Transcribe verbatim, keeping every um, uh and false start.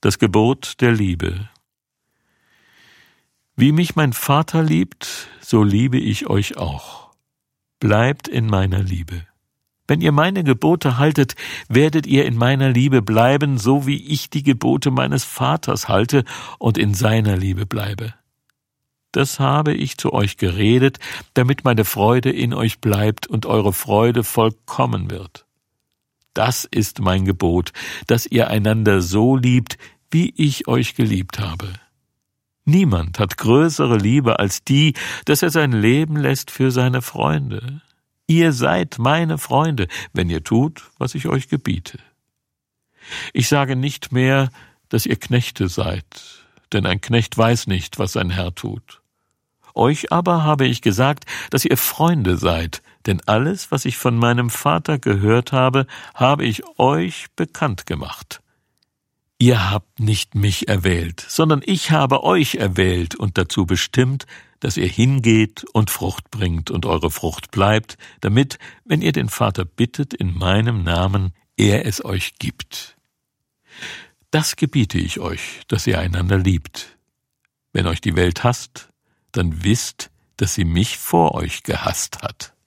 Das Gebot der Liebe. Wie mich mein Vater liebt, so liebe ich euch auch. Bleibt in meiner Liebe. Wenn ihr meine Gebote haltet, werdet ihr in meiner Liebe bleiben, so wie ich die Gebote meines Vaters halte und in seiner Liebe bleibe. Das habe ich zu euch geredet, damit meine Freude in euch bleibt und eure Freude vollkommen wird. Das ist mein Gebot, dass ihr einander so liebt, wie ich euch geliebt habe. Niemand hat größere Liebe als die, dass er sein Leben lässt für seine Freunde. Ihr seid meine Freunde, wenn ihr tut, was ich euch gebiete. Ich sage nicht mehr, dass ihr Knechte seid, denn ein Knecht weiß nicht, was sein Herr tut. Euch aber habe ich gesagt, dass ihr Freunde seid, denn alles, was ich von meinem Vater gehört habe, habe ich euch bekannt gemacht. Ihr habt nicht mich erwählt, sondern ich habe euch erwählt und dazu bestimmt, dass ihr hingeht und Frucht bringt und eure Frucht bleibt, damit, wenn ihr den Vater bittet in meinem Namen, er es euch gibt. Das gebiete ich euch, dass ihr einander liebt. Wenn euch die Welt hasst, dann wisst, dass sie mich vor euch gehasst hat.